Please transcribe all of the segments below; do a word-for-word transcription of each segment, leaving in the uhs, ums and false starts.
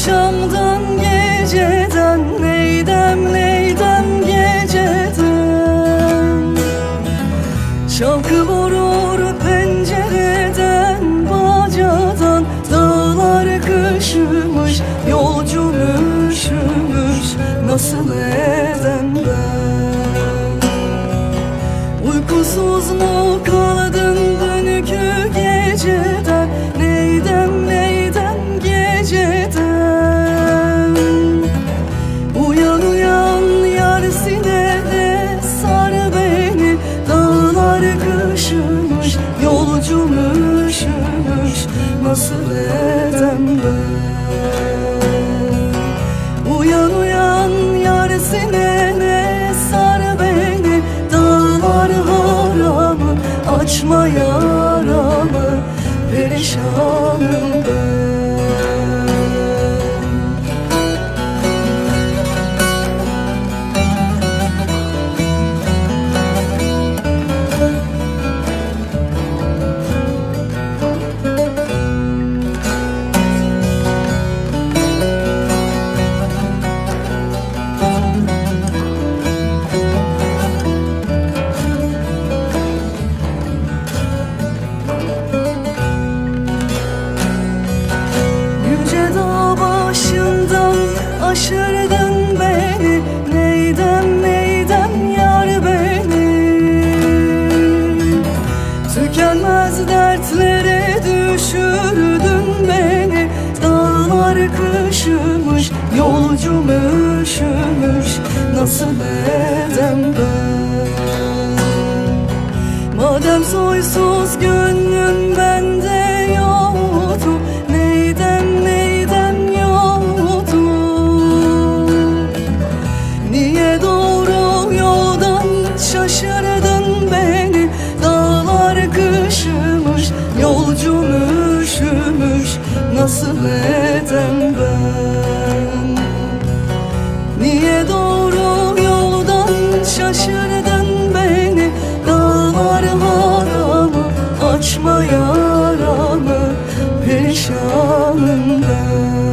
akşamdan geceden, neydem neydem geceden. Şarkı vurur pencereden, bacadan. Dağlar kışımış, yolcum üşümüş, nasıl edem ben? Uykusuz mu kaldın dünkü geceden, neydem neydem geceden. Uyan uyan yar, sinene sar beni. Dağlar kışımış, yolcum üşümüş, nasıl edem ben? Uyan uyan yar, sinene sar beni. Dağlar haramı, açma yaramı, perişanım ben. Aşırdın beni, neydem neydem yar beni. Tükenmez dertlere düşürdün beni. Dağlar kışımış, yolcum üşümüş, nasıl edem ben? Madem soysuz gönlün bende yoktu, neydem neydem yoktu. Niye doğru yoldan şaşırdın beni? Dağlar kışımış, yolcum üşümüş, nasıl edem ben? Niye doğru yoldan şaşırdın beni? Dağlar haramı, açma yaramı, perişanım ben.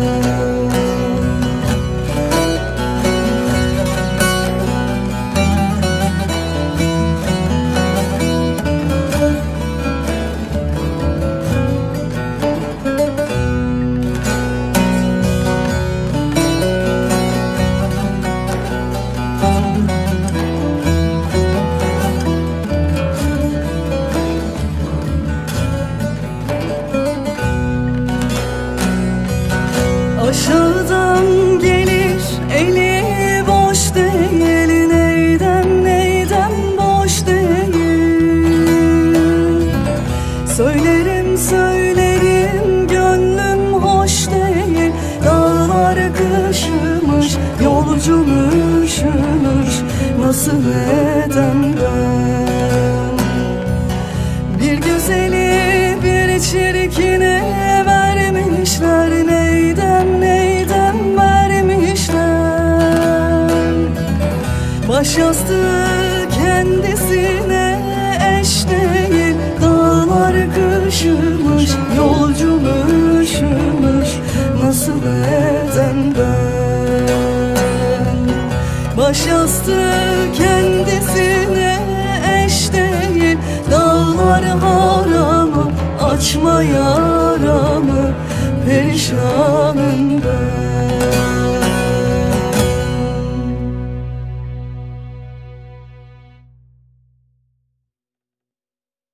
Aşağıdan gelir, eli boş değil. Neydem neydem boş değil. Söylerim söylerim gönlüm hoş değil. Dağlar kışımış, yolcum üşümüş, nasıl edem ben? Bir güzeli bir çirkine vermişler, neydem neydem vermişler. Baş yastığı kendisine eş değil. Dağlar kışımış, yolcum üşümüş, nasıl edem ben? Baş yastığı kendisine eş değil. Dağlar haramı, açma yaramı, perişanım ben.